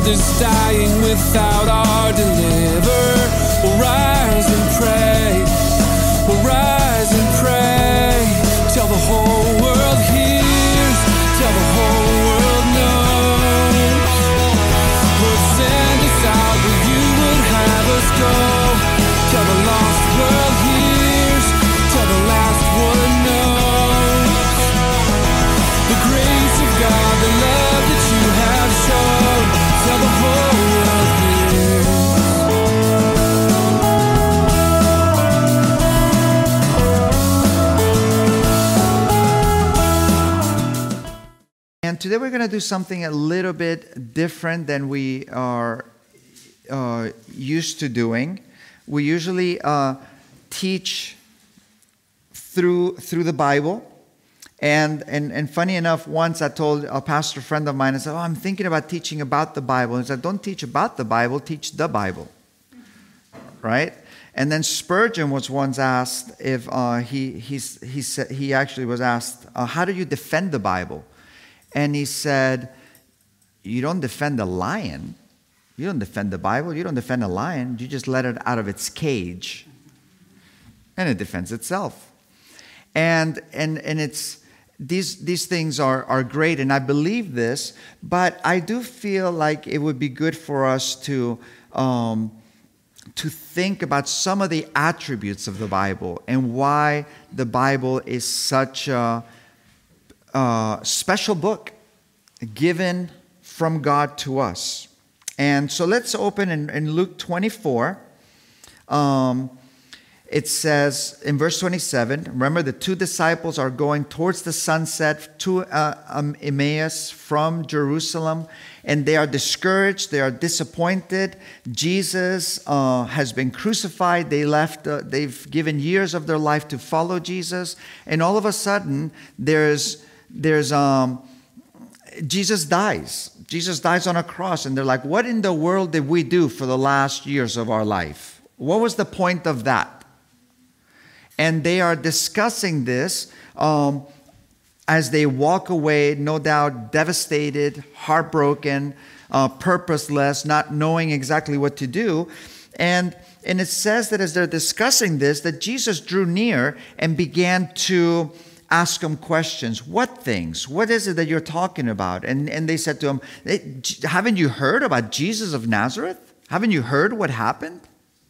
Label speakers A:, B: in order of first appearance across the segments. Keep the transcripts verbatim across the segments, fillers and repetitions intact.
A: is dying without our deliverer. We'll rise and pray. We'll rise and pray till the whole world hears, till the whole world knows. Lord, send us out where you would have us go, till the lost world hears, till the last one knows. The grace of God, the love that you have shown, till the whole world hears.
B: And today we're going to do something a little bit different than we are uh, used to doing. We usually uh, teach through through the Bible. And, and and funny enough, once I told a pastor friend of mine, I said, oh, I'm thinking about teaching about the Bible. And he said, don't teach about the Bible, teach the Bible. Right? And then Spurgeon was once asked if uh, he, he's, he, said, he actually was asked, uh, how do you defend the Bible? And he said, you don't defend a lion. You don't defend the Bible. You don't defend a lion. You just let it out of its cage. And it defends itself. And and and it's these these things are, are great, and I believe this, but I do feel like it would be good for us to um, to think about some of the attributes of the Bible and why the Bible is such a Uh, special book given from God to us. And so let's open in, in Luke twenty-four. Um, it says in verse twenty-seven, remember the two disciples are going towards the sunset to uh, um, Emmaus from Jerusalem, and they are discouraged, they are disappointed. Jesus uh, has been crucified. They left, uh, they've given years of their life to follow Jesus, and all of a sudden there's There's um, Jesus dies. Jesus dies on a cross, and they're like, what in the world did we do for the last years of our life? What was the point of that? And they are discussing this um, as they walk away, no doubt devastated, heartbroken, uh, purposeless, not knowing exactly what to do. And, and it says that as they're discussing this, that Jesus drew near and began to ask them questions. What things? What is it that you're talking about? And, and they said to him, hey, haven't you heard about Jesus of Nazareth? Haven't you heard what happened?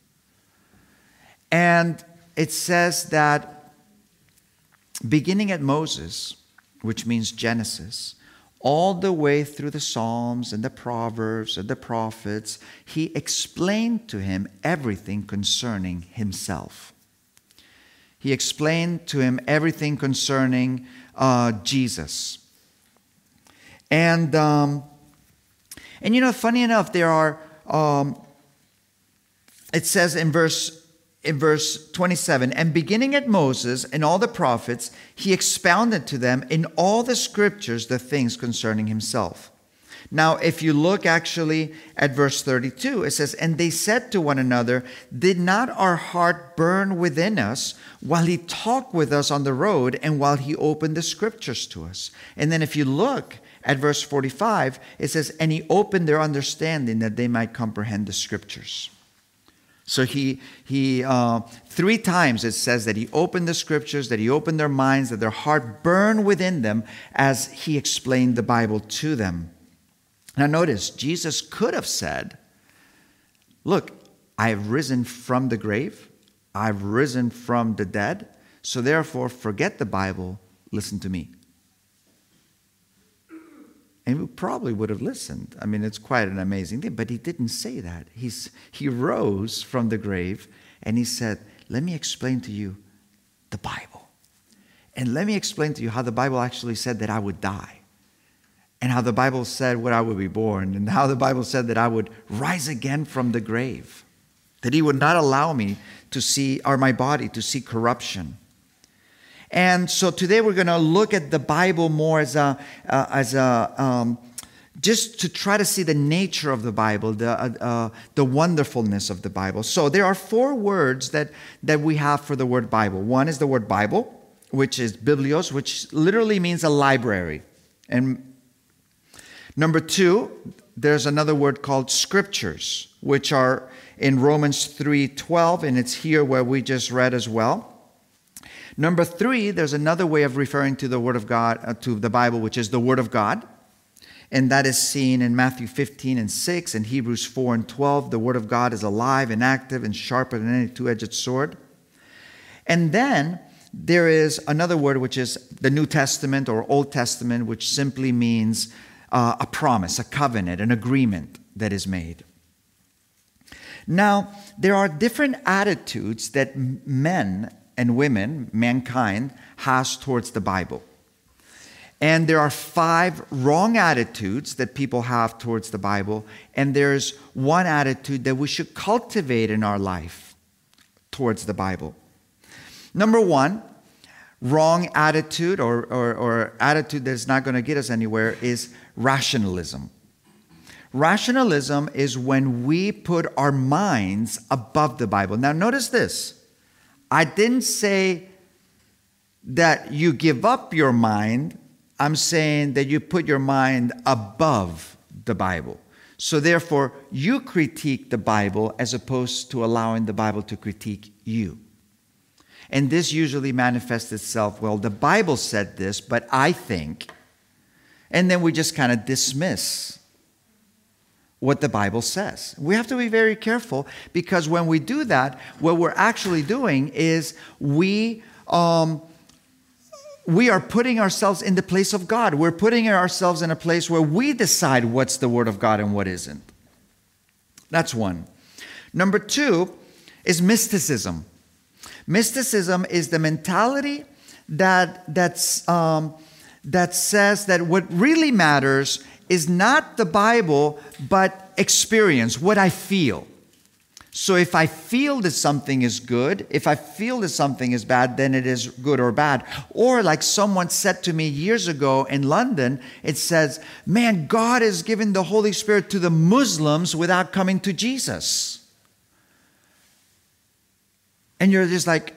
B: And it says that beginning at Moses, which means Genesis, all the way through the Psalms and the Proverbs and the prophets, he explained to him everything concerning himself. He explained to him everything concerning uh, Jesus. And, um, and you know, funny enough, there are, um, it says in verse, in verse twenty-seven, and beginning at Moses and all the prophets, he expounded to them in all the scriptures the things concerning himself. Now, if you look actually at verse thirty-two, it says, and they said to one another, did not our heart burn within us while he talked with us on the road and while he opened the scriptures to us? And then if you look at verse forty-five, it says, and he opened their understanding that they might comprehend the scriptures. So he, he uh, three times it says that he opened the scriptures, that he opened their minds, that their heart burned within them as he explained the Bible to them. Now notice, Jesus could have said, look, I have risen from the grave. I've risen from the dead. So therefore, forget the Bible. Listen to me. And we probably would have listened. I mean, it's quite an amazing thing. But he didn't say that. He's, he rose from the grave and he said, let me explain to you the Bible. And let me explain to you how the Bible actually said that I would die. And how the Bible said what I would be born. And how the Bible said that I would rise again from the grave. That he would not allow me to see, or my body to see corruption. And so today we're going to look at the Bible more as a, uh, as a um, just to try to see the nature of the Bible, the uh, uh, the wonderfulness of the Bible. So there are four words that, that we have for the word Bible. One is the word Bible, which is biblios, which literally means a library. And number two, there's another word called scriptures, which are in Romans three twelve, and it's here where we just read as well. Number three, there's another way of referring to the Word of God, uh, to the Bible, which is the Word of God. And that is seen in Matthew fifteen and six and Hebrews four and twelve. The Word of God is alive and active and sharper than any two-edged sword. And then there is another word, which is the New Testament or Old Testament, which simply means uh, a promise, a covenant, an agreement that is made. Now, there are different attitudes that men and women, mankind, has towards the Bible. And there are five wrong attitudes that people have towards the Bible, and there's one attitude that we should cultivate in our life towards the Bible. Number one, wrong attitude or, or, or attitude that's not going to get us anywhere is rationalism. Rationalism is when we put our minds above the Bible. Now notice this. I didn't say that you give up your mind. I'm saying that you put your mind above the Bible. So therefore, you critique the Bible as opposed to allowing the Bible to critique you. And this usually manifests itself, well, the Bible said this, but I think. And then we just kind of dismiss what the Bible says. We have to be very careful, because when we do that, what we're actually doing is we um, we are putting ourselves in the place of God. We're putting ourselves in a place where we decide what's the Word of God and what isn't. That's one. Number two is mysticism. Mysticism is the mentality that that's um, that says that what really matters is not the Bible, but experience, what I feel. So if I feel that something is good, if I feel that something is bad, then it is good or bad. Or like someone said to me years ago in London, it says, man, God has given the Holy Spirit to the Muslims without coming to Jesus. And you're just like,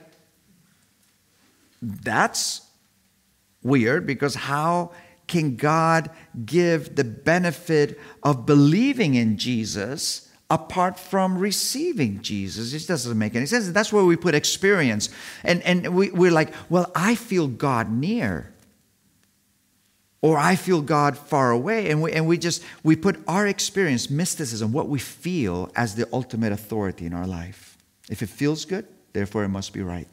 B: that's weird, because how can God give the benefit of believing in Jesus apart from receiving Jesus? It doesn't make any sense. That's where we put experience. And, and we, we're like, well, I feel God near. Or I feel God far away. And we, and we just, we put our experience, mysticism, what we feel, as the ultimate authority in our life. If it feels good, therefore it must be right.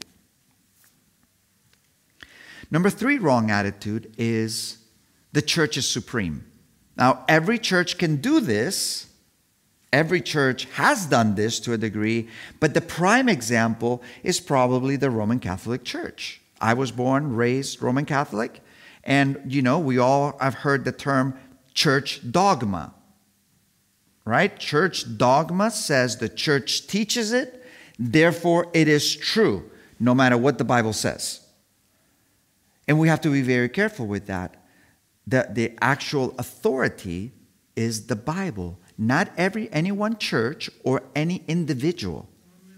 B: Number three wrong attitude is the church is supreme. Now, every church can do this. Every church has done this to a degree, but the prime example is probably the Roman Catholic Church. I was born, raised Roman Catholic, and, you know, we all have heard the term church dogma, right? Church dogma says the church teaches it, therefore it is true, no matter what the Bible says. And we have to be very careful with that. That the actual authority is the Bible, not every any one church or any individual.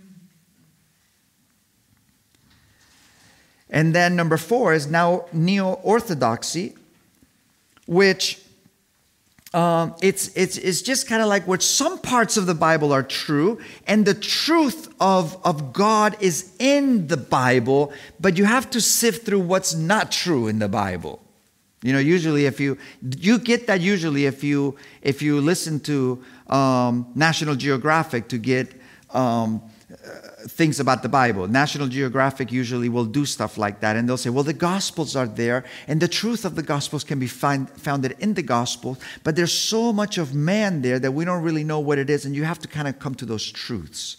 B: And then number four is now neo-orthodoxy, which um, it's it's it's just kind of like where some parts of the Bible are true, and the truth of of God is in the Bible, but you have to sift through what's not true in the Bible. You know, usually if you, you get that usually if you, if you listen to um, National Geographic to get um, uh, things about the Bible. National Geographic usually will do stuff like that. And they'll say, well, the Gospels are there, and the truth of the Gospels can be find, founded in the Gospels, but there's so much of man there that we don't really know what it is, and you have to kind of come to those truths.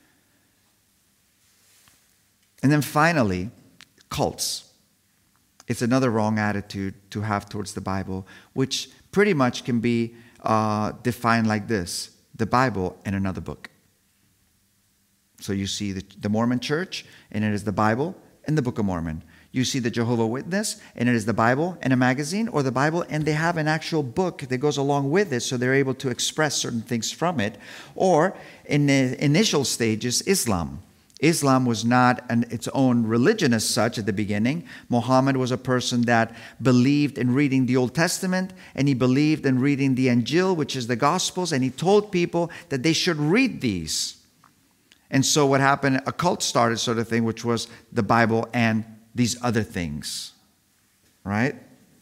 B: And then finally, cults. It's another wrong attitude to have towards the Bible, which pretty much can be uh, defined like this: the Bible and another book. So you see the, the Mormon Church, and it is the Bible and the Book of Mormon. You see the Jehovah's Witness, and it is the Bible and a magazine, or the Bible, and they have an actual book that goes along with it, so they're able to express certain things from it. Or in the initial stages, Islam. Islam was not an, its own religion as such at the beginning. Muhammad was a person that believed in reading the Old Testament, and he believed in reading the Injil, which is the Gospels, and he told people that they should read these. And so what happened, a cult started sort of thing, which was the Bible and these other things, right?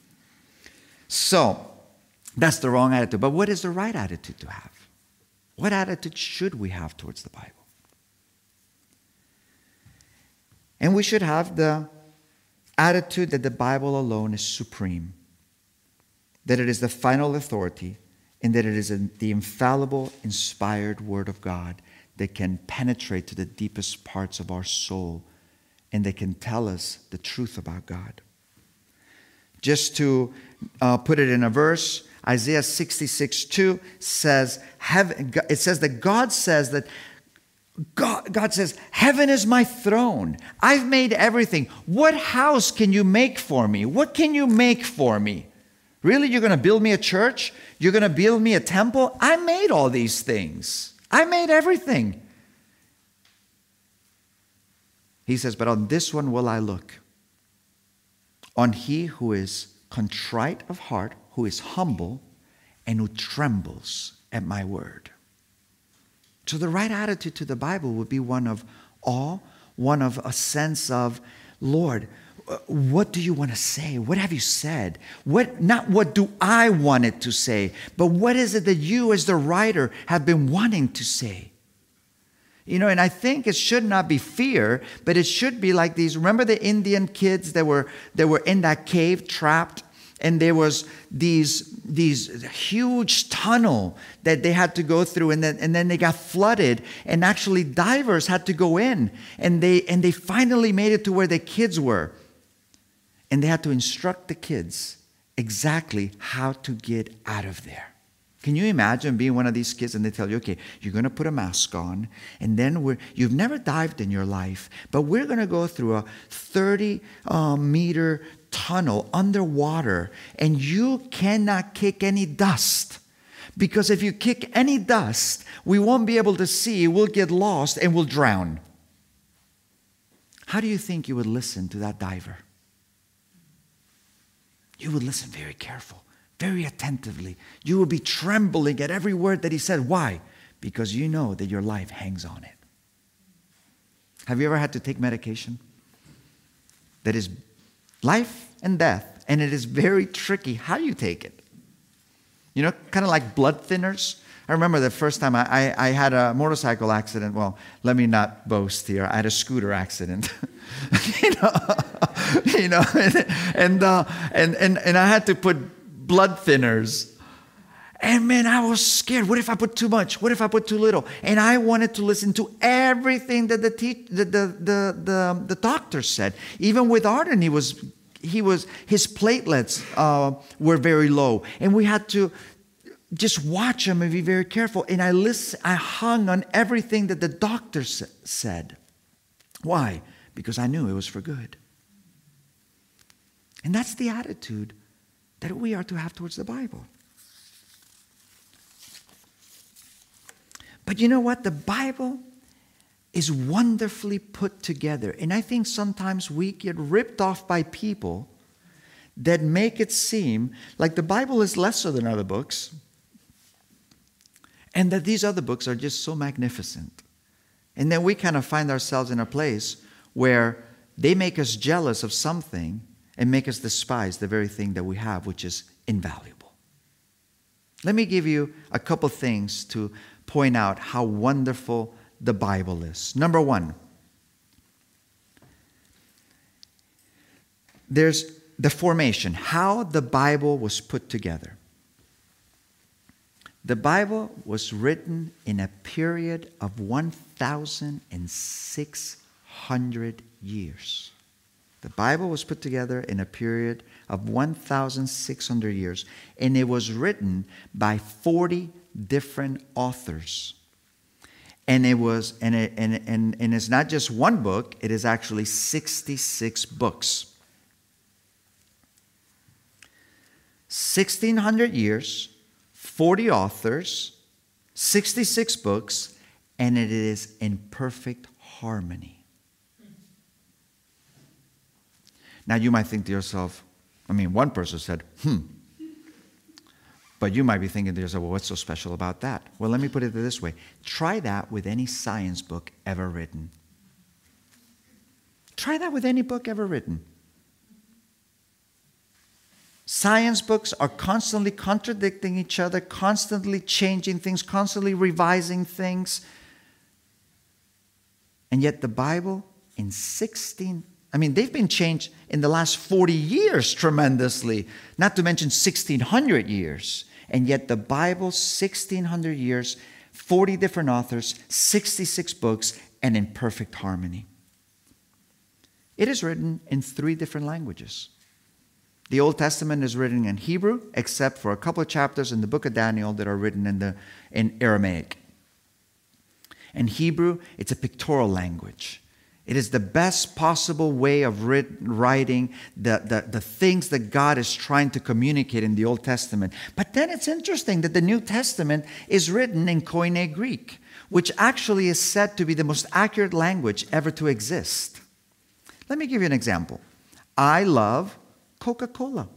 B: So that's the wrong attitude. But what is the right attitude to have? What attitude should we have towards the Bible? And we should have the attitude that the Bible alone is supreme, that it is the final authority, and that it is the infallible, inspired Word of God that can penetrate to the deepest parts of our soul and that can tell us the truth about God. Just to uh, put it in a verse, Isaiah sixty-six two says, heaven, it says that God says that God, God says, heaven is my throne. I've made everything. What house can you make for me? What can you make for me? Really? You're going to build me a church? You're going to build me a temple? I made all these things. I made everything. He says, but on this one will I look. On he who is contrite of heart, who is humble, and who trembles at my word. So the right attitude to the Bible would be one of awe, one of a sense of, Lord, what do you want to say? What have you said? What, not what do I want it to say, but what is it that you as the writer have been wanting to say? You know, and I think it should not be fear, but it should be like these. Remember the Indian kids that were that were in that cave trapped? And there was these, these huge tunnel that they had to go through, and then, and then they got flooded, and actually divers had to go in, and they, and they finally made it to where the kids were. And they had to instruct the kids exactly how to get out of there. Can you imagine being one of these kids and they tell you, okay, you're going to put a mask on, and then we're, you've never dived in your life, but we're going to go through a thirty meter tunnel underwater, and you cannot kick any dust. Because if you kick any dust, we won't be able to see, we'll get lost, and we'll drown. How do you think you would listen to that diver? You would listen very careful, very attentively. You would be trembling at every word that he said. Why? Because you know that your life hangs on it. Have you ever had to take medication that is life and death, and it is very tricky how you take it? You know, kind of like blood thinners. I remember the first time I, I, I had a motorcycle accident. Well, let me not boast here. I had a scooter accident. you know, you know, and and, uh, and and and I had to put blood thinners. And man, I was scared. What if I put too much? What if I put too little? And I wanted to listen to everything that the te- the, the the the the doctor said. Even with Arden, he was he was his platelets uh, were very low, and we had to just watch him and be very careful. And I listen. I hung on everything that the doctor sa- said. Why? Because I knew it was for good. And that's the attitude that we are to have towards the Bible. But you know what? The Bible is wonderfully put together. And I think sometimes we get ripped off by people that make it seem like the Bible is lesser than other books, and that these other books are just so magnificent. And then we kind of find ourselves in a place where they make us jealous of something and make us despise the very thing that we have, which is invaluable. Let me give you a couple things to point out how wonderful the Bible is. Number one, there's the formation, how the Bible was put together. The Bible was written in a period of one thousand six hundred years. The Bible was put together in a period of one thousand six hundred years, and it was written by forty different authors. And it was and it, and, and, and it's not just one book, it is actually sixty-six books. sixteen hundred years, forty authors, sixty-six books, and it is in perfect harmony. Now you might think to yourself, I mean, one person said, hmm. But you might be thinking to yourself, well, what's so special about that? Well, let me put it this way. Try that with any science book ever written. Try that with any book ever written. Science books are constantly contradicting each other, constantly changing things, constantly revising things. And yet the Bible in sixteen, I mean, they've been changed in the last forty years tremendously, not to mention sixteen hundred years. And yet the Bible, sixteen hundred years, forty different authors, sixty-six books, and in perfect harmony. It is written in three different languages. The Old Testament is written in Hebrew, except for a couple of chapters in the book of Daniel that are written in, the, in Aramaic. In Hebrew, it's a pictorial language. It is the best possible way of writ- writing the, the, the things that God is trying to communicate in the Old Testament. But then it's interesting that the New Testament is written in Koine Greek, which actually is said to be the most accurate language ever to exist. Let me give you an example. I love Coca-Cola.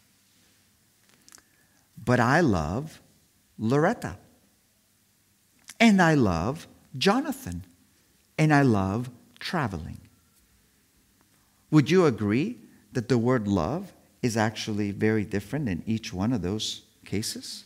B: But I love Loretta. And I love Jonathan. And I love traveling. Would you agree that the word love is actually very different in each one of those cases?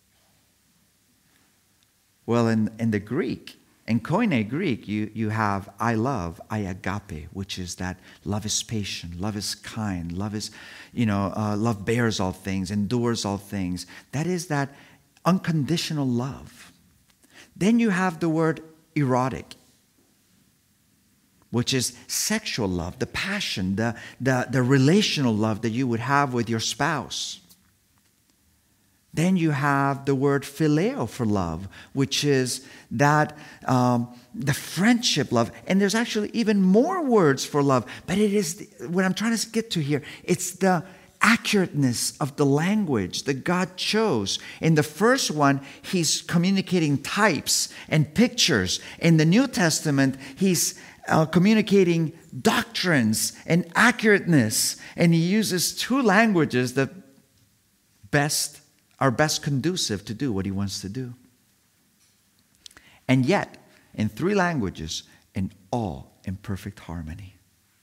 B: Well, in, in the Greek, in Koine Greek, you, you have I love, I agape, which is that love is patient, love is kind, love is, you know, uh, love bears all things, endures all things. That is that unconditional love. Then you have the word erotic, which is sexual love, the passion, the, the, the relational love that you would have with your spouse. Then you have the word phileo for love, which is that um, the friendship love. And there's actually even more words for love. But it is, the, what I'm trying to get to here, it's the accurateness of the language that God chose. In the first one, he's communicating types and pictures. In the New Testament, he's uh, communicating doctrines and accurateness. And he uses two languages that best are best conducive to do what he wants to do. And yet, in three languages, and all in perfect harmony.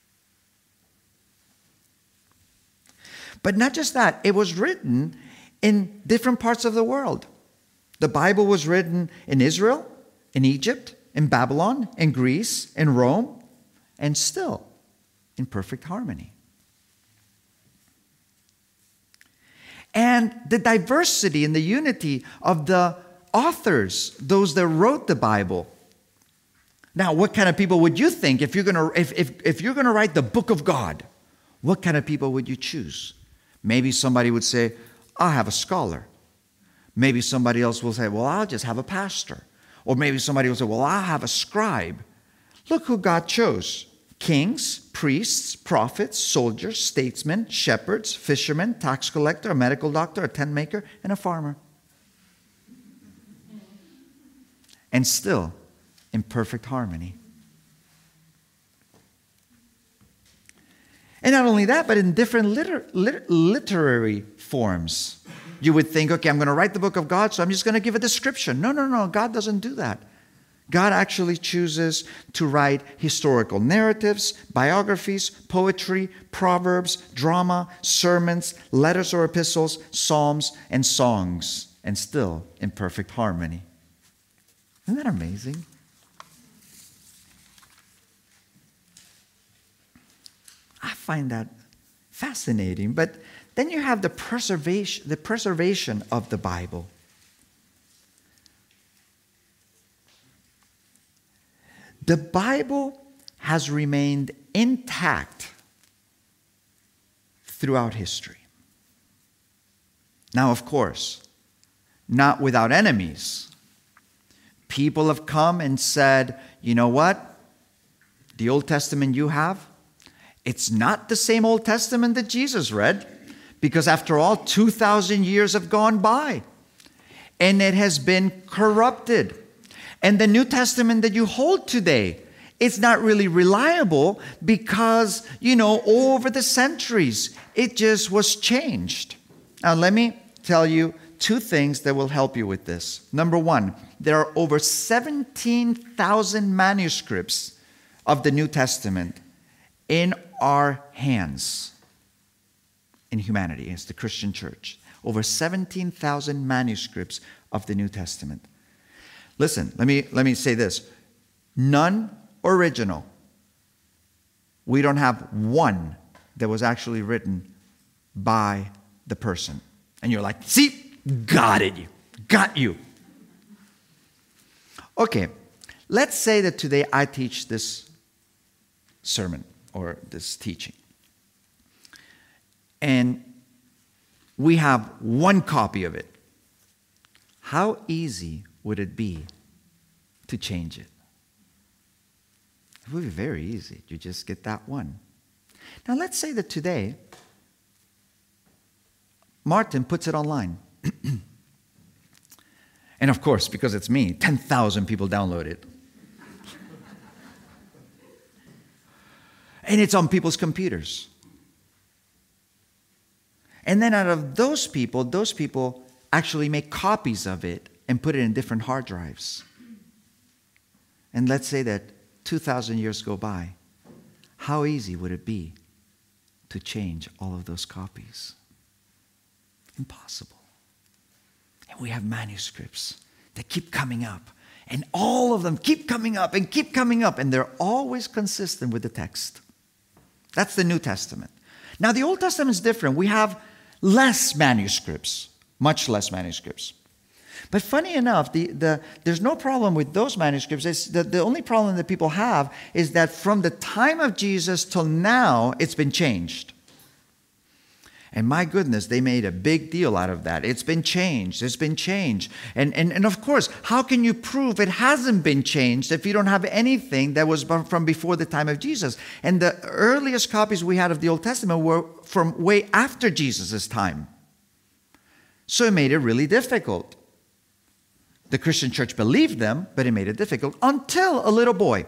B: But not just that, it was written in different parts of the world. The Bible was written in Israel, in Egypt, in Babylon, in Greece, in Rome, and still in perfect harmony. And the diversity and the unity of the authors, those that wrote the Bible. Now, what kind of people would you think if you're gonna if, if, if you're gonna write the book of God? What kind of people would you choose? Maybe somebody would say, I'll have a scholar. Maybe somebody else will say, well, I'll just have a pastor. Or maybe somebody will say, well, I'll have a scribe. Look who God chose. Kings, priests, prophets, soldiers, statesmen, shepherds, fishermen, tax collector, a medical doctor, a tent maker, and a farmer. And still in perfect harmony. And not only that, but in different liter- liter- literary forms. You would think, okay, I'm going to write the book of God, so I'm just going to give a description. No, no, no, God doesn't do that. God actually chooses to write historical narratives, biographies, poetry, proverbs, drama, sermons, letters or epistles, psalms, and songs, and still in perfect harmony. Isn't that amazing? I find that fascinating. But then you have the preservation, the preservation of the Bible. The Bible has remained intact throughout history. Now, of course, not without enemies. People have come and said, you know what? The Old Testament you have, it's not the same Old Testament that Jesus read, because after all, two thousand years have gone by, and it has been corrupted. And the New Testament that you hold today It's not really reliable because, you know, over the centuries, it just was changed. Now, let me tell you two things that will help you with this. Number one, there are over seventeen thousand manuscripts of the New Testament in our hands, in humanity, as the Christian church. Over seventeen thousand manuscripts of the New Testament. Listen, let me, let me say this. None original. We don't have one that was actually written by the person. And you're like, see, got it, got you. Okay, let's say that today I teach this sermon or this teaching. And we have one copy of it. How easy would it be to change it? It would be very easy. You just get that one. Now let's say that today, Martin puts it online. And of course, because it's me, ten thousand people download it. And it's on people's computers. And then out of those people, those people actually make copies of it and put it in different hard drives. And let's say that two thousand years go by. How easy would it be to change all of those copies? Impossible. And we have manuscripts that keep coming up. And all of them keep coming up and keep coming up. And they're always consistent with the text. That's the New Testament. Now, the Old Testament is different. We have less manuscripts, much less manuscripts. But funny enough, the, the, there's no problem with those manuscripts. It's the, the only problem that people have is that from the time of Jesus till now, it's been changed. And my goodness, they made a big deal out of that. It's been changed. It's been changed. And, and, and of course, how can you prove it hasn't been changed if you don't have anything that was from before the time of Jesus? And the earliest copies we had of the Old Testament were from way after Jesus' time. So it made it really difficult. The Christian church believed them, but it made it difficult until a little boy.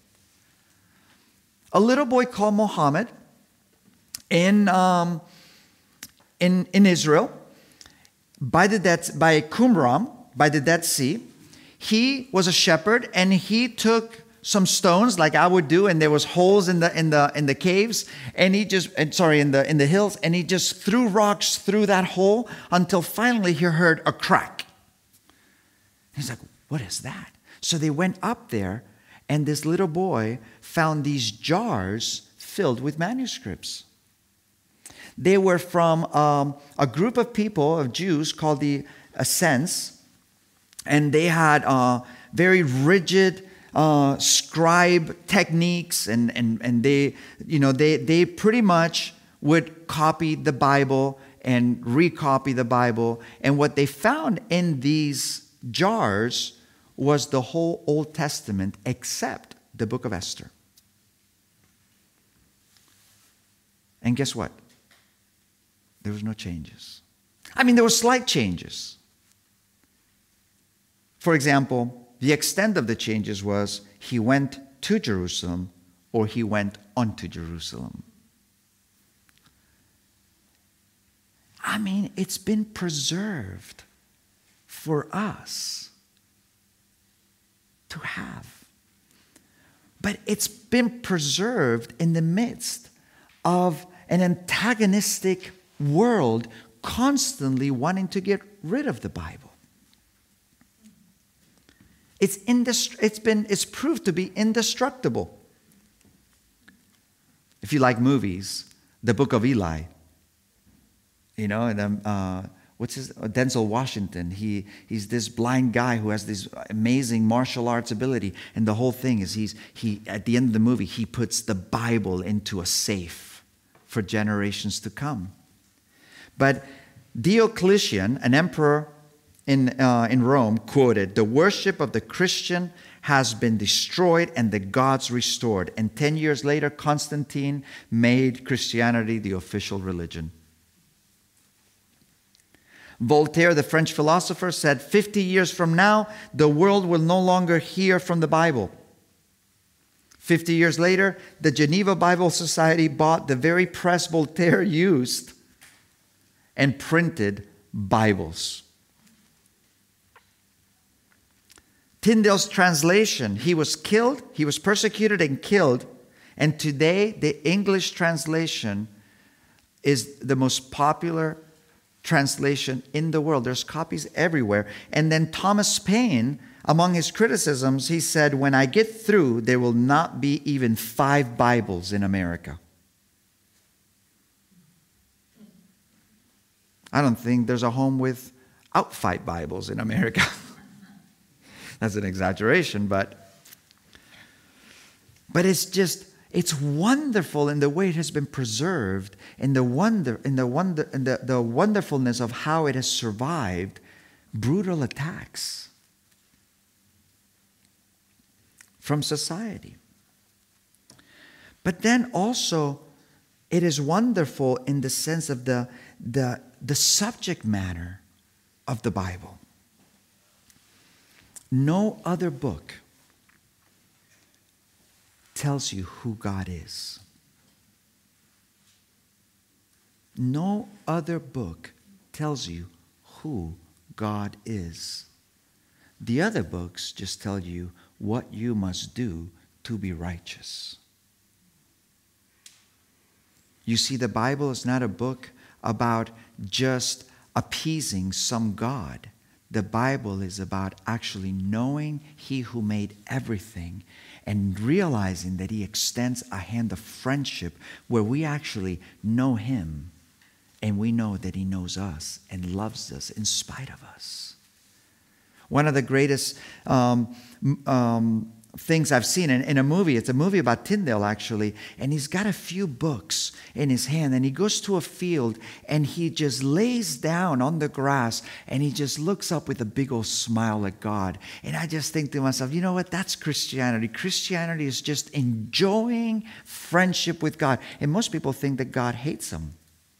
B: A little boy called Muhammad in... Um, In, in Israel, by the Dead, by Qumran, by the Dead Sea. He was a shepherd, and he took some stones, like I would do, and there was holes in the in the in the caves, and he just, and sorry, in the in the hills, and he just threw rocks through that hole until finally he heard a crack. He's like, "What is that?" So they went up there, and this little boy found these jars filled with manuscripts. They were from um, a group of people, of Jews, called the Essenes, and they had uh, very rigid uh, scribe techniques, and and and they, you know, they they pretty much would copy the Bible and recopy the Bible, and what they found in these jars was the whole Old Testament except the book of Esther. And guess what? There was no changes. I mean, there were slight changes. For example, the extent of the changes was he went to Jerusalem or he went onto Jerusalem. I mean, it's been preserved for us to have. But it's been preserved in the midst of an antagonistic world constantly wanting to get rid of the Bible. It's indest- it's been it's proved to be indestructible. If you like movies, the Book of Eli, you know, and um, uh, what's his Denzel Washington? He he's this blind guy who has this amazing martial arts ability, and the whole thing is he's he at the end of the movie he puts the Bible into a safe for generations to come. But Diocletian, an emperor in, uh, in Rome, quoted, "The worship of the Christian has been destroyed and the gods restored." And ten years later, Constantine made Christianity the official religion. Voltaire, the French philosopher, said, fifty years from now, the world will no longer hear from the Bible. Fifty years later, the Geneva Bible Society bought the very press Voltaire used and printed Bibles. Tyndale's translation, he was killed, he was persecuted and killed, and today the English translation is the most popular translation in the world. There's copies everywhere. And then Thomas Paine, among his criticisms, he said, when I get through, there will not be even five Bibles in America. I don't think there's a home without five Bibles in America. That's an exaggeration, but, but it's just, it's wonderful in the way it has been preserved, in the wonder, in the wonder, in the, the wonderfulness of how it has survived brutal attacks from society. But then also, it is wonderful in the sense of the, the, the subject matter of the Bible. No other book tells you who God is. No other book tells you who God is. The other books just tell you what you must do to be righteous. You see, the Bible is not a book about just appeasing some God. The Bible is about actually knowing He who made everything and realizing that He extends a hand of friendship where we actually know Him and we know that He knows us and loves us in spite of us. One of the greatest um, um, things I've seen in, in a movie, it's a movie about Tyndale actually, and he's got a few books in his hand, and he goes to a field and he just lays down on the grass and he just looks up with a big old smile at God. And I just think to myself, you know what, that's Christianity. Christianity is just enjoying friendship with God. And most people think that God hates them.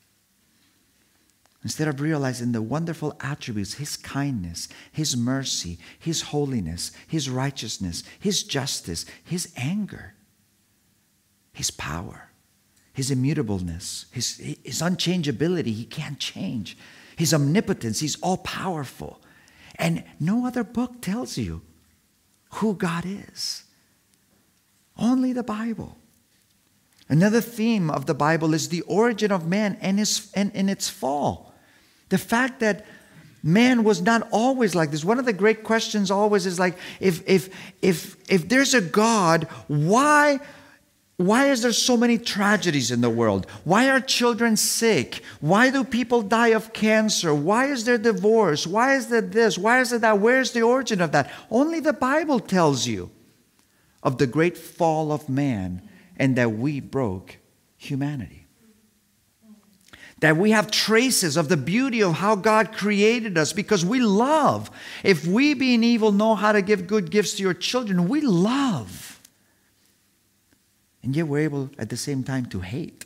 B: Instead of realizing the wonderful attributes, His kindness, His mercy, His holiness, His righteousness, His justice, His anger, His power, His immutableness, His, His unchangeability, He can't change, His omnipotence, He's all-powerful. And no other book tells you who God is. Only the Bible. Another theme of the Bible is the origin of man and, his, and, and its fall. The fact that man was not always like this. One of the great questions always is like, if if if if there's a God, why why is there so many tragedies in the world? Why are children sick? Why do people die of cancer? Why is there divorce? Why is there this? Why is there that? Where's the origin of that? Only the Bible tells you of the great fall of man and that we broke humanity. That we have traces of the beauty of how God created us because we love. If we being evil know how to give good gifts to your children, we love. And yet we're able at the same time to hate.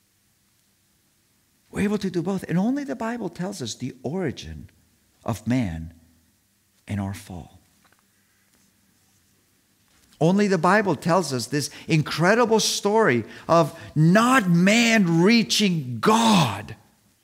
B: We're able to do both. And only the Bible tells us the origin of man and our fall. Only the Bible tells us this incredible story of not man reaching God.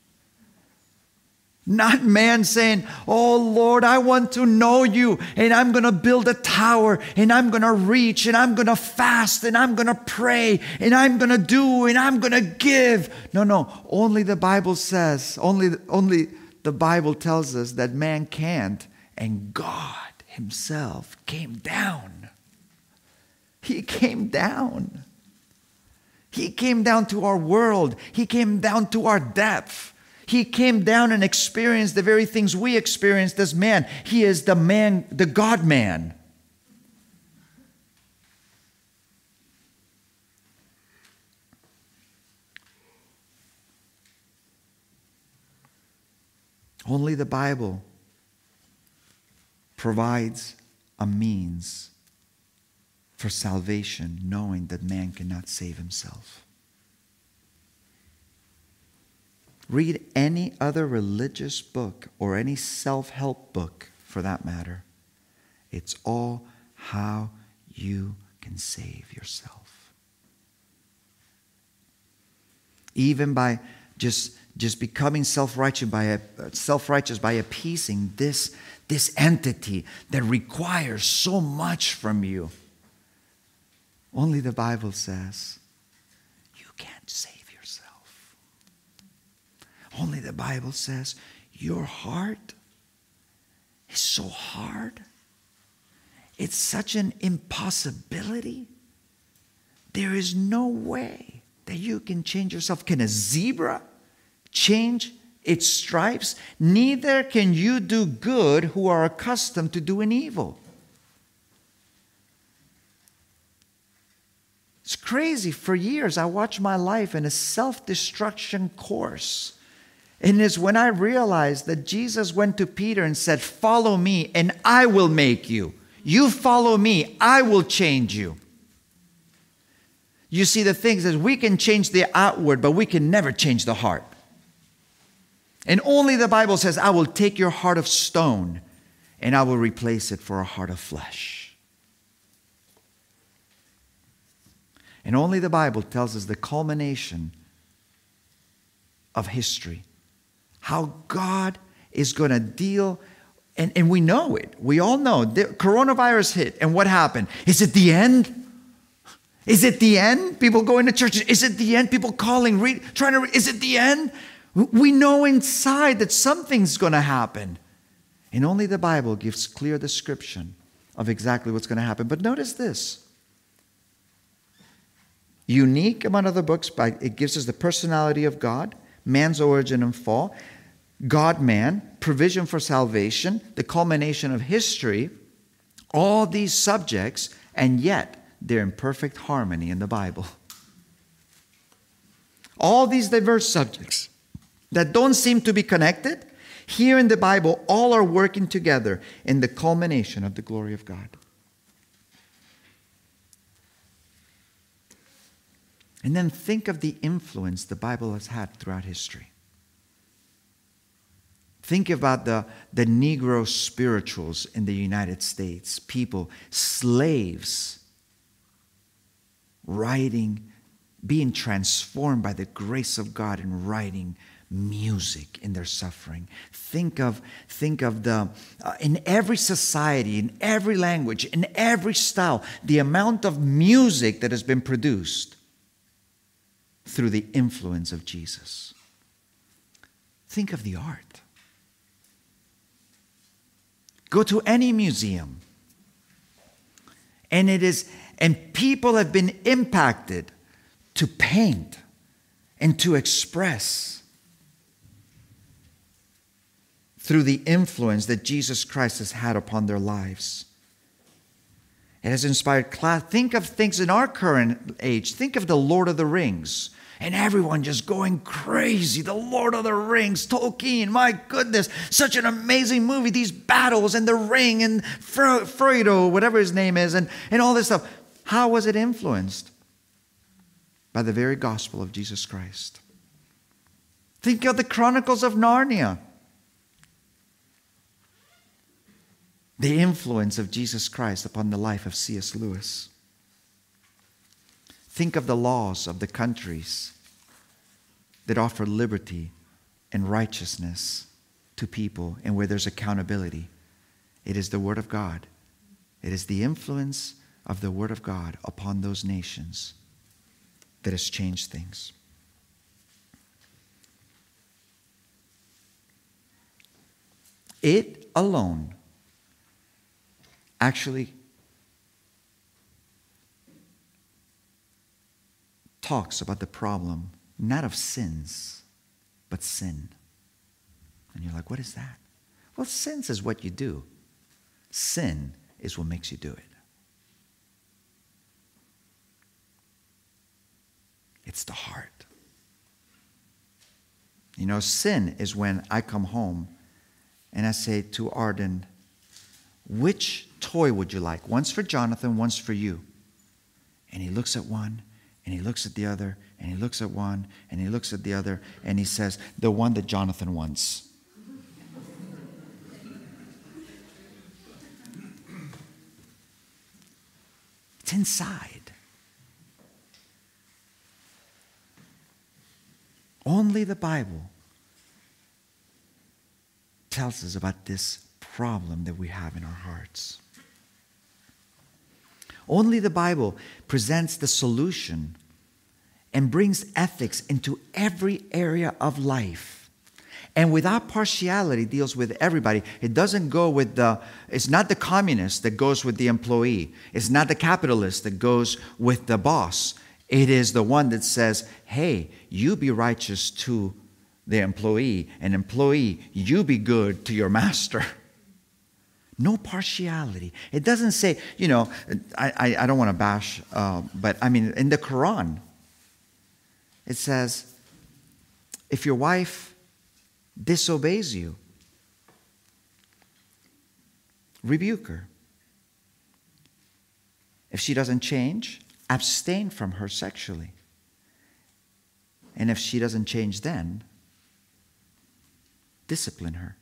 B: Not man saying, oh Lord, I want to know you and I'm going to build a tower and I'm going to reach and I'm going to fast and I'm going to pray and I'm going to do and I'm going to give. No, no. Only the Bible says, only, only the Bible tells us that man can't, and God Himself came down. He came down. He came down to our world. He came down to our depth. He came down and experienced the very things we experienced as man. He is the man, the God-man. Only the Bible provides a means for salvation, knowing that man cannot save himself. Read any other religious book or any self-help book for that matter. It's all how you can save yourself. Even by just, just becoming self-righteous by, self-righteous by appeasing this, this entity that requires so much from you. Only the Bible says you can't save yourself. Only the Bible says your heart is so hard. It's such an impossibility. There is no way that you can change yourself. Can a zebra change its stripes? Neither can you do good who are accustomed to doing evil. It's crazy. For years, I watched my life in a self-destruction course. And it's when I realized that Jesus went to Peter and said, "Follow me and I will make you. You follow me, I will change you." You see, the thing is we can change the outward, but we can never change the heart. And only the Bible says, "I will take your heart of stone and I will replace it for a heart of flesh." And only the Bible tells us the culmination of history. How God is going to deal, and, and we know it. We all know. The coronavirus hit, and what happened? Is it the end? Is it the end? People going to churches. Is it the end? People calling, read, trying to read. Is it the end? We know inside that something's going to happen. And only the Bible gives clear description of exactly what's going to happen. But notice this. Unique among other books, by, it gives us the personality of God, man's origin and fall, God-man, provision for salvation, the culmination of history, all these subjects, and yet they're in perfect harmony in the Bible. All these diverse subjects that don't seem to be connected, here in the Bible, all are working together in the culmination of the glory of God. And then think of the influence the Bible has had throughout history. Think about the, the Negro spirituals in the United States. People, slaves, writing, being transformed by the grace of God and writing music in their suffering. Think of, think of the, uh, in every society, in every language, in every style, the amount of music that has been produced through the influence of Jesus. Think of the art. Go to any museum, and it is, and people have been impacted to paint and to express through the influence that Jesus Christ has had upon their lives. It has inspired class. Think of things in our current age. Think of the Lord of the Rings. And everyone just going crazy. The Lord of the Rings, Tolkien, my goodness. Such an amazing movie. These battles and the ring and Fro- Frodo, whatever his name is, and, and all this stuff. How was it influenced? By the very gospel of Jesus Christ. Think of the Chronicles of Narnia. The influence of Jesus Christ upon the life of C S Lewis. Think of the laws of the countries that offer liberty and righteousness to people and where there's accountability. It is the Word of God. It is the influence of the Word of God upon those nations that has changed things. It alone actually talks about the problem, not of sins, but sin. And you're like, what is that? Well, sins is what you do. Sin is what makes you do it. It's the heart. You know, sin is when I come home and I say to Arden, which toy would you like? One's for Jonathan, one's for you. And he looks at one, and he looks at the other, and he looks at one, and he looks at the other, and he says, the one that Jonathan wants. It's It's inside. Only the Bible tells us about this problem that we have in our hearts. Only the Bible presents the solution and brings ethics into every area of life. And without partiality, deals with everybody. It doesn't go with the, it's not the communist that goes with the employee. It's not the capitalist that goes with the boss. It is the one that says, hey, you be righteous to the employee, and employee, you be good to your master. No partiality. It doesn't say, you know, I, I, I don't want to bash, uh, but I mean, in the Quran, it says, if your wife disobeys you, rebuke her. If she doesn't change, abstain from her sexually. And if she doesn't change then, discipline her.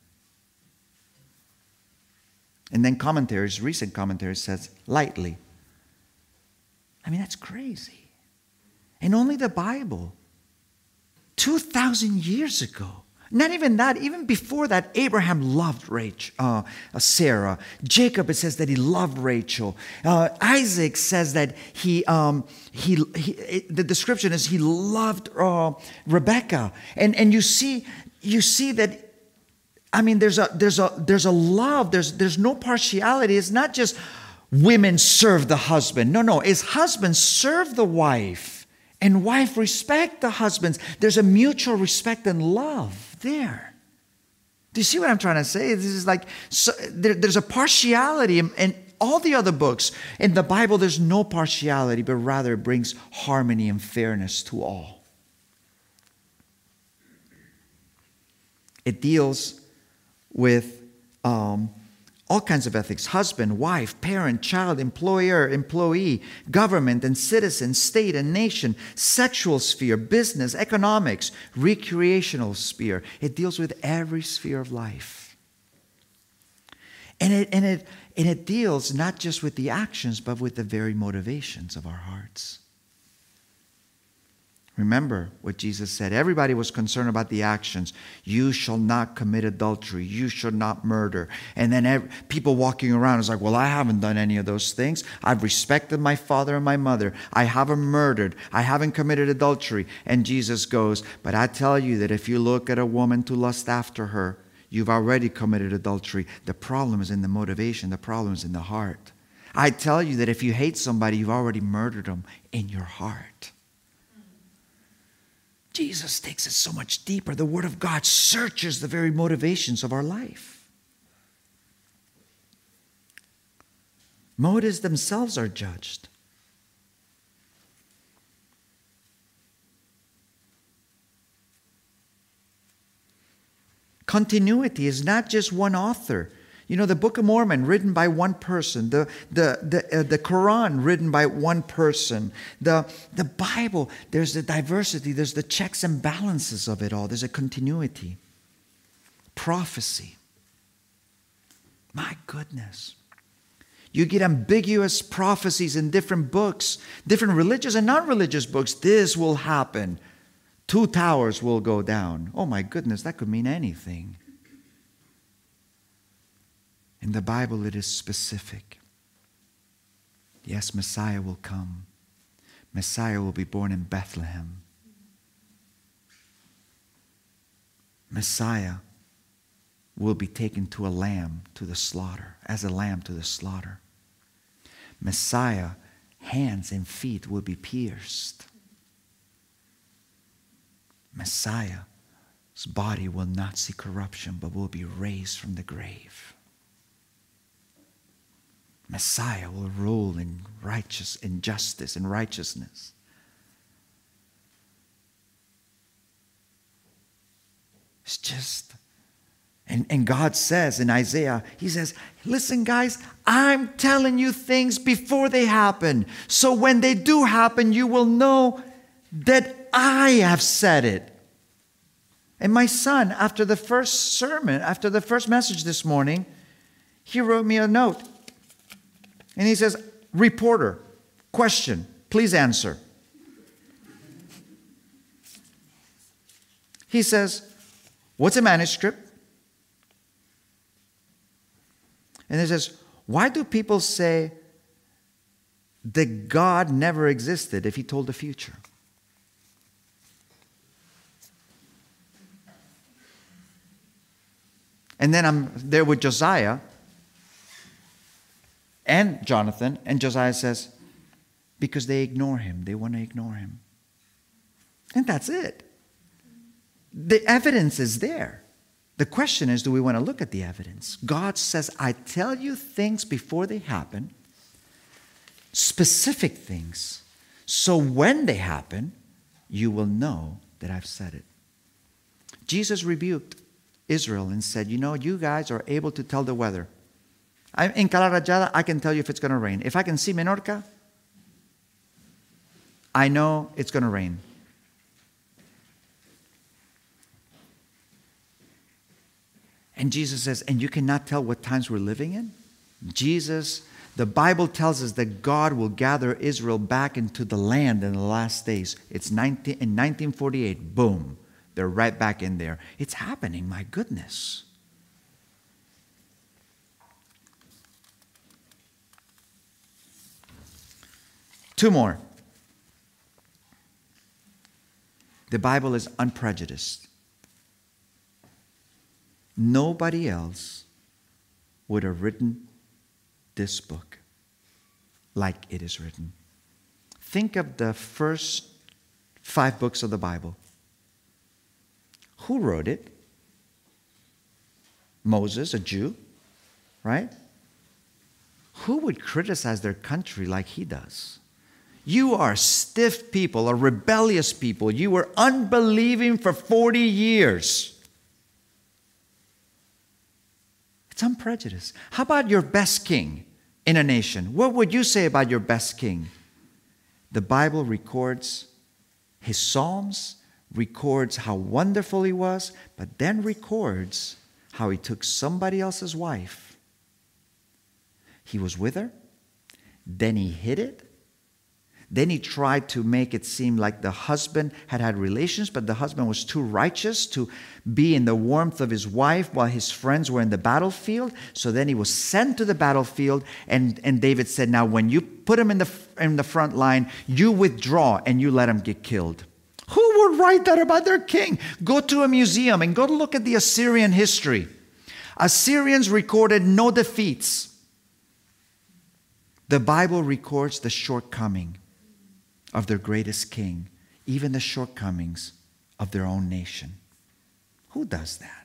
B: And then commentaries, recent commentaries says, lightly. I mean, that's crazy. And only the Bible, two thousand years ago, not even that, even before that, Abraham loved Rachel, uh, Sarah. Jacob, it says that he loved Rachel. Uh, Isaac says that he, um, he, he it, the description is he loved uh, Rebecca. And, and you see, you see that, I mean, there's a, there's a, there's a love, there's, there's no partiality. It's not just women serve the husband. No, no, it's husbands serve the wife and wife respect the husbands. There's a mutual respect and love there. Do you see what I'm trying to say? This is like, so, there, there's a partiality in, in all the other books. In the Bible, there's no partiality, but rather it brings harmony and fairness to all. It deals with um, all kinds of ethics: husband, wife, parent, child, employer, employee, government and citizen, state and nation, sexual sphere, business, economics, recreational sphere. It deals with every sphere of life. And it, and it, and it deals not just with the actions, but with the very motivations of our hearts. Remember what Jesus said. Everybody was concerned about the actions. You shall not commit adultery. You shall not murder. And then every, people walking around is like, well, I haven't done any of those things. I've respected my father and my mother. I haven't murdered. I haven't committed adultery. And Jesus goes, but I tell you that if you look at a woman to lust after her, you've already committed adultery. The problem is in the motivation. The problem is in the heart. I tell you that if you hate somebody, you've already murdered them in your heart. Jesus takes it so much deeper. The Word of God searches the very motivations of our life. Motives themselves are judged. Continuity is not just one author. You know, the Book of Mormon, written by one person. The, the, the, uh, the Quran, written by one person. The, the Bible, there's the diversity. There's the checks and balances of it all. There's a continuity. Prophecy. My goodness. You get ambiguous prophecies in different books, different religious and non-religious books. This will happen. Two towers will go down. Oh my goodness, that could mean anything. In the Bible, it is specific. Yes, Messiah will come. Messiah will be born in Bethlehem. Messiah will be taken to a lamb to the slaughter, as a lamb to the slaughter. Messiah, hands and feet will be pierced. Messiah's body will not see corruption, but will be raised from the grave. Messiah will rule in righteous, in justice and righteousness. It's just, and, and God says in Isaiah, He says, listen guys, I'm telling you things before they happen. So when they do happen, you will know that I have said it. And my son, after the first sermon, after the first message this morning, he wrote me a note. And he says, reporter, Question, please answer. He says, what's a manuscript? And he says, why do people say that God never existed if he told the future? And then I'm there with Josiah and Jonathan, and Josiah says, because they ignore him. They want to ignore him. And that's it. The evidence is there. The question is, do we want to look at the evidence? God says, I tell you things before they happen, specific things, so when they happen, you will know that I've said it. Jesus rebuked Israel and said, you know, you guys are able to tell the weather. I'm in Cala Rayada, I can tell you if it's going to rain. If I can see Menorca, I know it's going to rain. And Jesus says, and you cannot tell what times we're living in? Jesus, the Bible tells us that God will gather Israel back into the land in the last days. It's nineteen, in nineteen forty-eight, boom, they're right back in there. It's happening, my goodness. Two more. The Bible is unprejudiced. Nobody else would have written this book like it is written. Think of the first five books of the Bible. Who wrote it? Moses, a Jew, right? Who would criticize their country like he does? You are stiff people, a rebellious people. You were unbelieving for forty years. It's unprejudiced. How about your best king in a nation? What would you say about your best king? The Bible records his psalms, records how wonderful he was, but then records how he took somebody else's wife. He was with her, then he hid it. Then he tried to make it seem like the husband had had relations, but the husband was too righteous to be in the warmth of his wife while his friends were in the battlefield. So then he was sent to the battlefield, and, and David said, now when you put him in the, in the front line, you withdraw and you let him get killed. Who would write that about their king? Go to a museum and go to look at the Assyrian history. Assyrians recorded no defeats. The Bible records the shortcoming of their greatest king, even the shortcomings of their own nation. Who does that?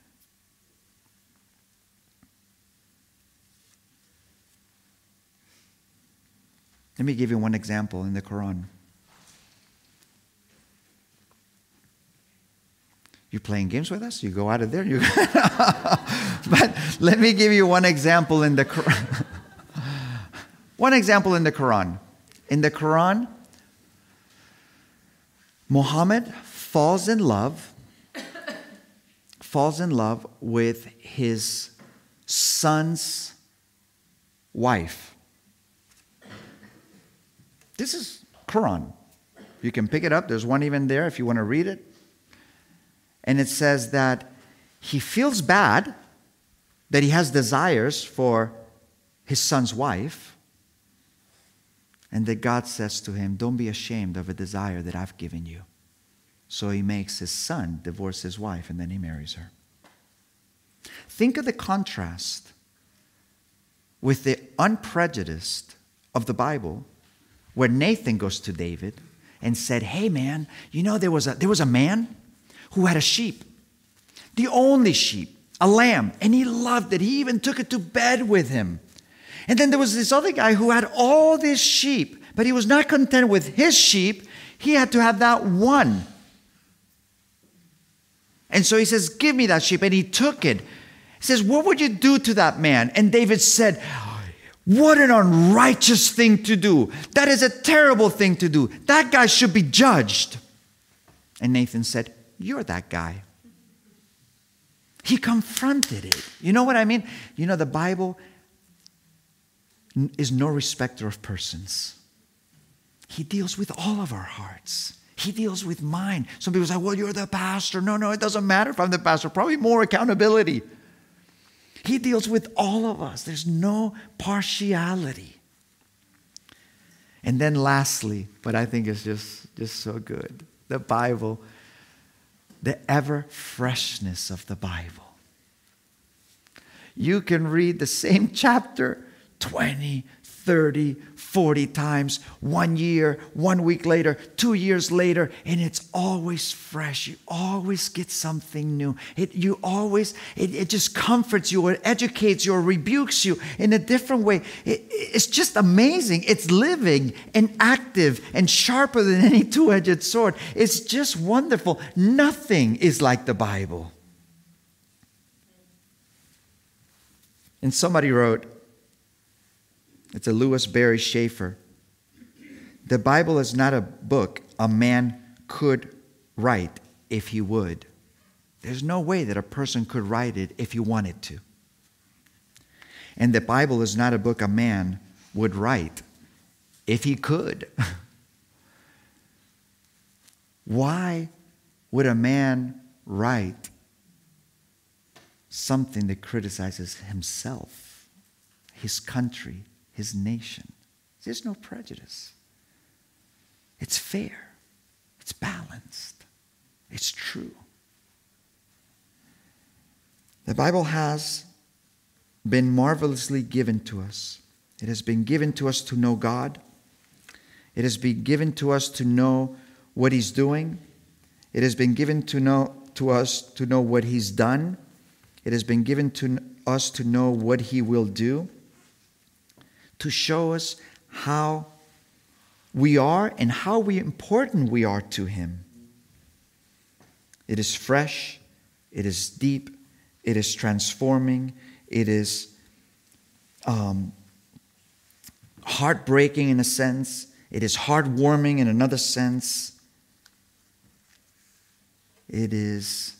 B: Let me give you one example in the Quran. You playing games with us? You go out of there. You but let me give you one example in the Quran. One example in the Quran. In the Quran, Muhammad falls in love, falls in love with his son's wife. This is Quran. You can pick it up. There's one even there if you want to read it. And it says that he feels bad that he has desires for his son's wife. And that God says to him, don't be ashamed of a desire that I've given you. So he makes his son divorce his wife, and then he marries her. Think of the contrast with the unprejudiced of the Bible, where Nathan goes to David and said, hey man, you know there was a, there was a man who had a sheep, the only sheep, a lamb, and he loved it. He even took it to bed with him. And then there was this other guy who had all these sheep, but he was not content with his sheep. He had to have that one. And so he says, give me that sheep. And he took it. He says, what would you do to that man? And David said, what an unrighteous thing to do. That is a terrible thing to do. That guy should be judged. And Nathan said, you're that guy. He confronted it. You know what I mean? You know, the Bible is no respecter of persons. He deals with all of our hearts. He deals with mine. Some people say, well, you're the pastor. No, no, it doesn't matter if I'm the pastor. Probably more accountability. He deals with all of us. There's no partiality. And then lastly, but I think it's just, just so good, the Bible, the ever freshness of the Bible. You can read the same chapter twenty, thirty, forty times, one year, one week later, two years later, and it's always fresh. You always get something new. It, you always, it, it just comforts you, or educates you, or rebukes you in a different way. It, it's just amazing. It's living and active and sharper than any two-edged sword. It's just wonderful. Nothing is like the Bible. And somebody wrote, it's a Louis Barry Schaeffer, the Bible is not a book a man could write if he would. There's no way that a person could write it if he wanted to. And the Bible is not a book a man would write if he could. Why would a man write something that criticizes himself, his country, his nation? There's no prejudice. It's fair. It's balanced. It's true. The Bible has been marvelously given to us. It has been given to us to know God. It has been given to us to know what He's doing. It has been given to know to us to know what He's done. It has been given to us to know what He will do, to show us how we are and how we important we are to Him. It is fresh, it is deep, it is transforming, it is um, heartbreaking in a sense, it is heartwarming in another sense. It is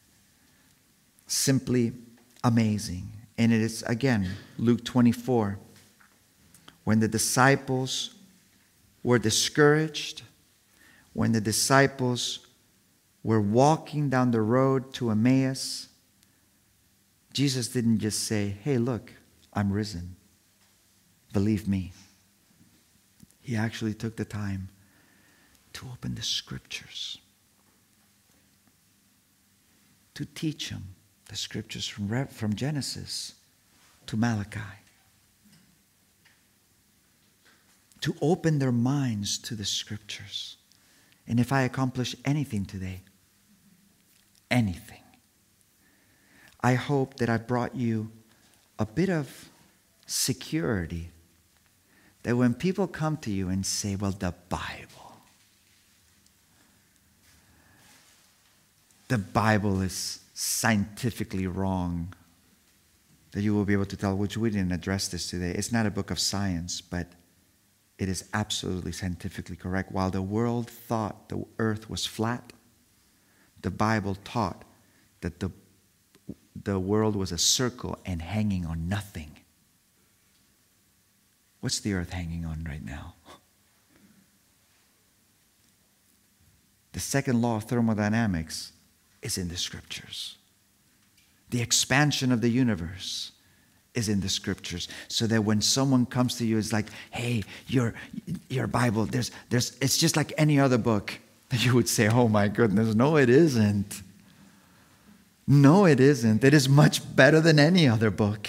B: simply amazing. And it is, again, Luke twenty-four. When the disciples were discouraged, when the disciples were walking down the road to Emmaus, Jesus didn't just say, hey, look, I'm risen. Believe me. He actually took the time to open the Scriptures, to teach them the Scriptures from, from Genesis to Malachi, to open their minds to the Scriptures. And if I accomplish anything today, anything, I hope that I brought you a bit of security that when people come to you and say, well, the Bible, the Bible is scientifically wrong, that you will be able to tell, which we didn't address this today. It's not a book of science, but it is absolutely scientifically correct. While the world thought the earth was flat, the Bible taught that the, the world was a circle and hanging on nothing. What's the earth hanging on right now? The second law of thermodynamics is in the Scriptures. The expansion of the universe is in the Scriptures, so that when someone comes to you, it's like, hey, your your Bible, there's there's it's just like any other book. That you would say, oh my goodness, no, it isn't. No, it isn't. It is much better than any other book.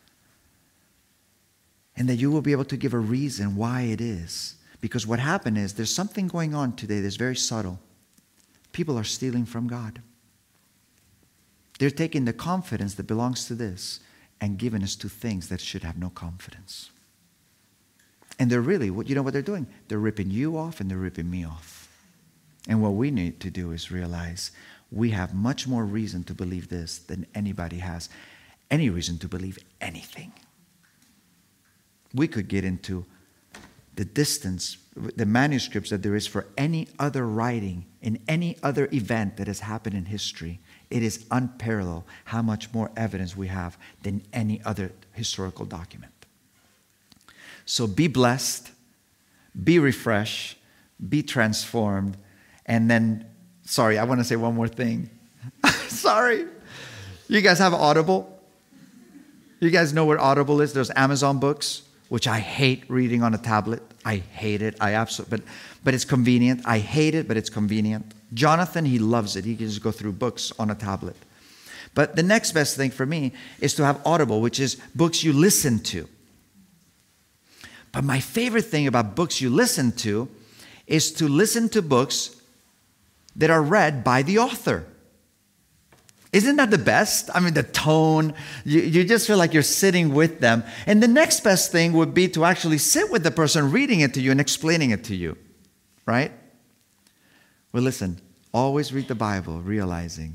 B: And that you will be able to give a reason why it is. Because what happened is, there's something going on today that's very subtle. People are stealing from God. They're taking the confidence that belongs to this and giving us to things that should have no confidence. And they're really, you know what they're doing? They're ripping you off and they're ripping me off. And what we need to do is realize we have much more reason to believe this than anybody has any reason to believe anything. We could get into the distance, the manuscripts that there is for any other writing in any other event that has happened in history. It is unparalleled how much more evidence we have than any other historical document. So be blessed. be refreshed, be transformed, and then, sorry, I want to say one more thing. Sorry. You guys have Audible? You guys know what Audible is? There's Amazon Books, which I hate reading on a tablet. I hate it. I absolutely, but, but it's convenient. I hate it, but it's convenient. Jonathan, he loves it. He can just go through books on a tablet. But the next best thing for me is to have Audible, which is books you listen to. But my favorite thing about books you listen to is to listen to books that are read by the author. Isn't that the best? I mean, the tone, you, you just feel like you're sitting with them. And the next best thing would be to actually sit with the person reading it to you and explaining it to you, right? Well, listen, always read the Bible realizing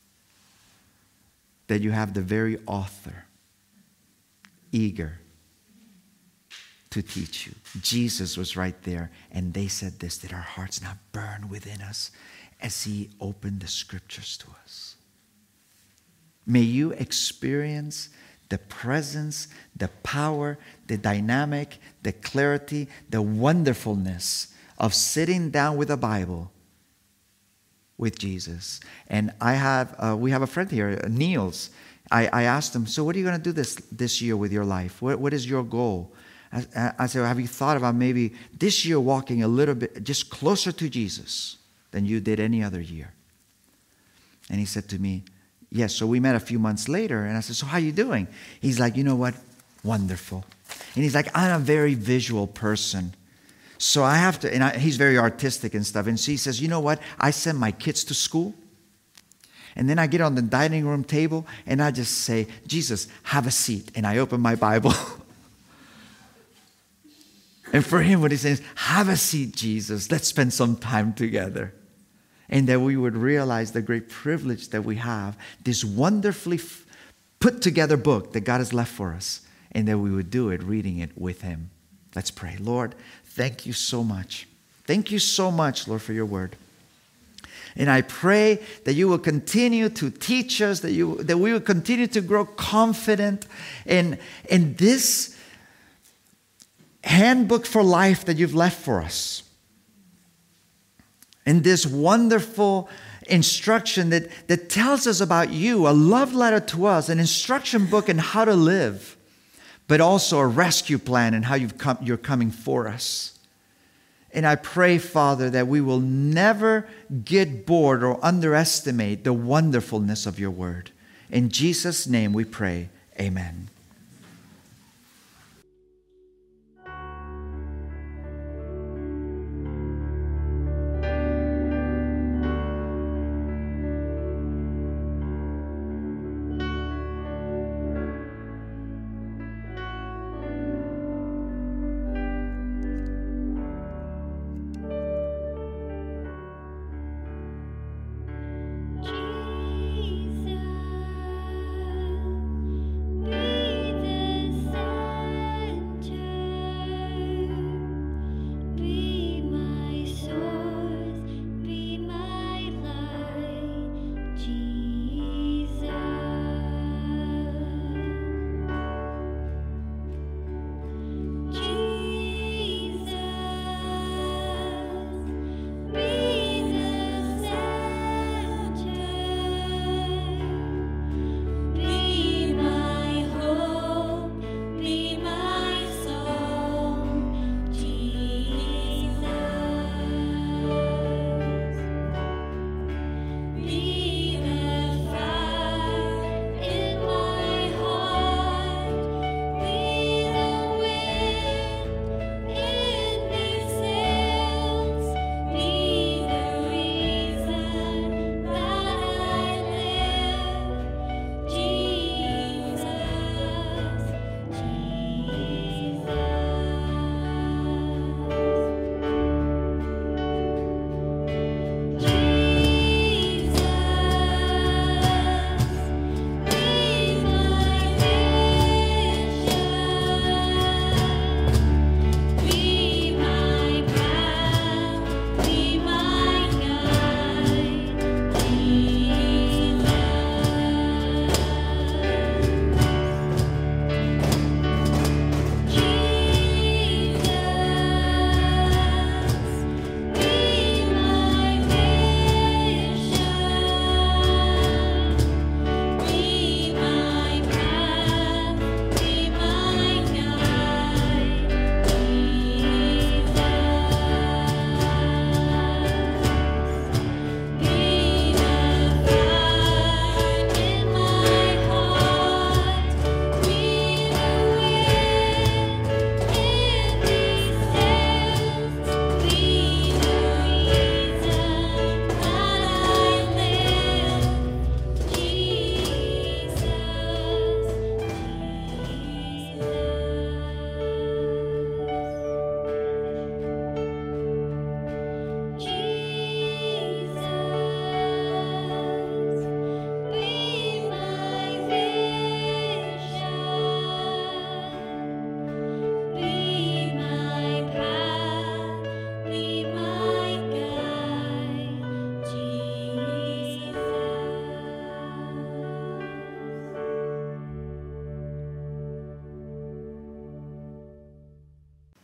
B: that you have the very author eager to teach you. Jesus was right there, and they said this, did our hearts not burn within us as he opened the scriptures to us? May you experience the presence, the power, the dynamic, the clarity, the wonderfulness of sitting down with a Bible with Jesus. And I have, uh, we have a friend here, Niels. I, I asked him, so what are you going to do this, this year with your life? What, what is your goal? I, I said, have you thought about maybe this year walking a little bit, just closer to Jesus than you did any other year? And he said to me, yes. So we met a few months later, and I said, so how are you doing? He's like, you know what? Wonderful. And he's like, I'm a very visual person. So I have to, and I, he's very artistic and stuff. And so he says, you know what? I send my kids to school, and then I get on the dining room table, and I just say, Jesus, have a seat. And I open my Bible. And for him, what he says, have a seat, Jesus. Let's spend some time together. And that we would realize the great privilege that we have, this wonderfully f- put together book that God has left for us, and that we would do it reading it with him. Let's pray. Lord, thank you so much. Thank you so much, Lord, for your word. And I pray that you will continue to teach us, that you that we will continue to grow confident in, in this handbook for life that you've left for us. In this wonderful instruction that, that tells us about you, a love letter to us, an instruction book on how to live, but also a rescue plan and how you've come, you're coming for us. And I pray, Father, that we will never get bored or underestimate the wonderfulness of your word. In Jesus' name we pray, amen.
C: Jesus, be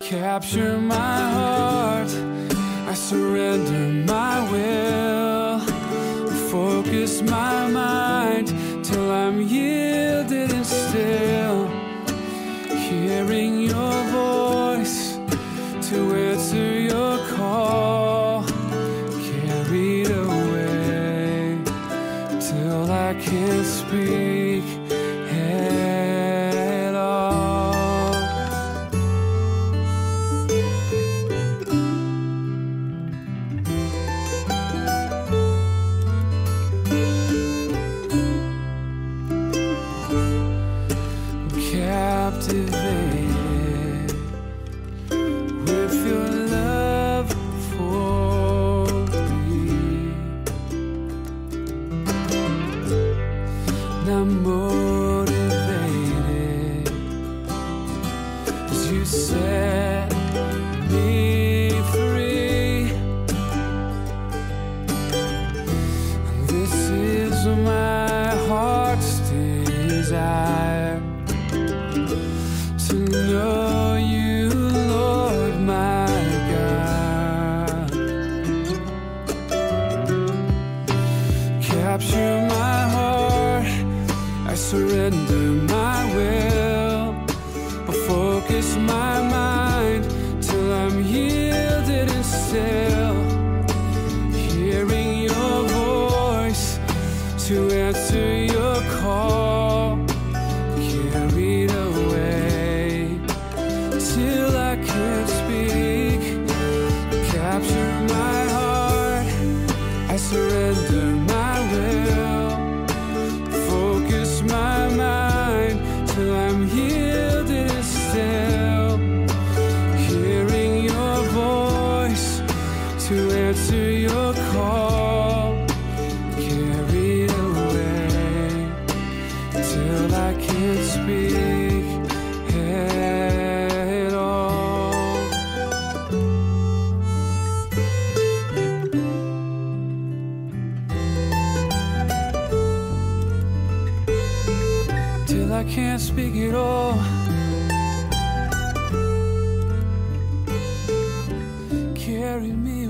A: Capture my heart, I surrender my will. Focus my mind till I'm yielded and still. Hearing your voice to answer your call. Carried away till I can't speak at all. Captivated with your love for me. Now motivated as you set me free. This is my heart's desire, to know you, Lord my God. Capture my heart, I surrender my will. Focus my mind till I'm yielded and still. Hearing your voice to answer your call. Carried away till I can't speak. Capture my heart, I surrender my will. Focus my mind till I'm yielded and still. Hearing your voice to answer your call. Carried away till I can't speak at all. Till I can't speak at all. Carry me